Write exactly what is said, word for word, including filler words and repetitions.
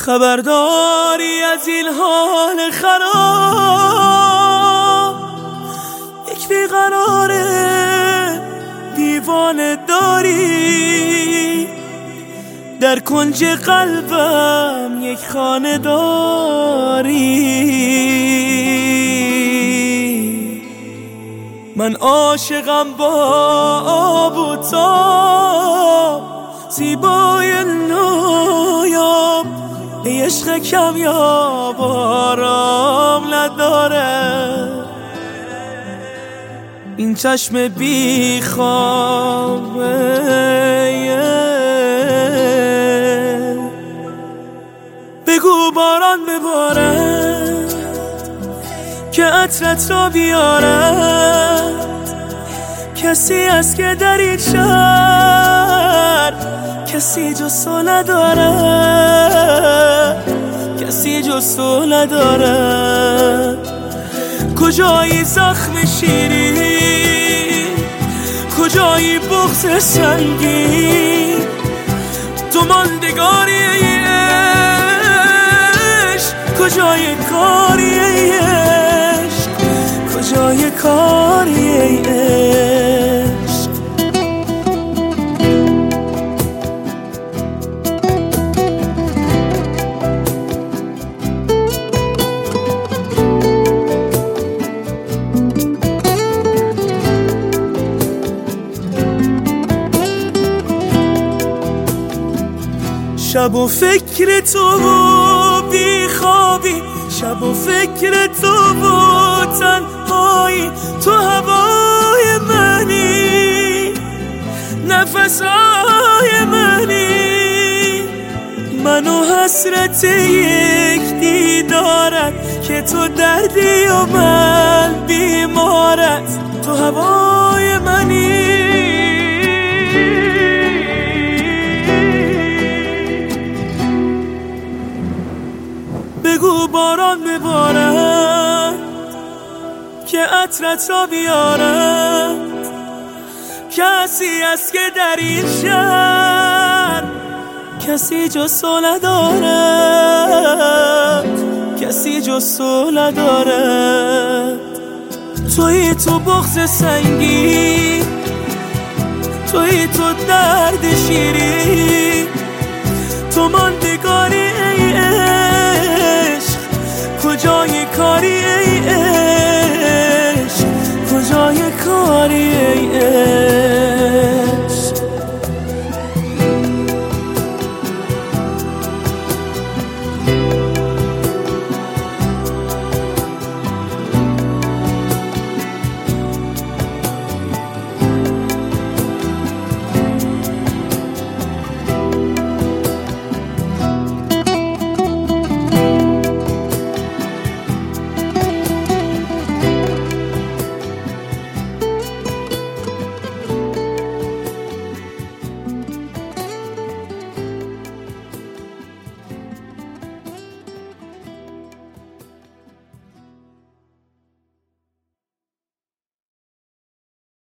خبرداری از این حال خراب، یک بیقراره دیوانه داری، در کنج قلبم یک خانه داری. من عاشقم با آب و تاب، زیبای نایاب، ای عشق کمیاب آرام نداره. این چشم بی خوابه بگو باران ببارد که عطرت را بیارد. کسی است که در این شهر کسی جز تو نداره، کسی جز تو نداره. کجایی زخم شیرین، کجایی بغض سنگین، تو ماندگاری ای عشق، کجای کاری ای عشق، کجای کاری ای عشق. شب و فکر تو و بی خوابی، شب و فکر تو و تنهایی، تو هوای منی، نفسهای منی، من و حسرت یک دیدارت که تو دردی و من بیمارت، تو هوای منی. بگو باران ببارد که عطرت را بیارد. کسی است که در این شهر کسی جز تو ندارد، کسی جز تو ندارد. تویی تو بغض سنگین، تویی تو درد شیرین، تو ماندگاری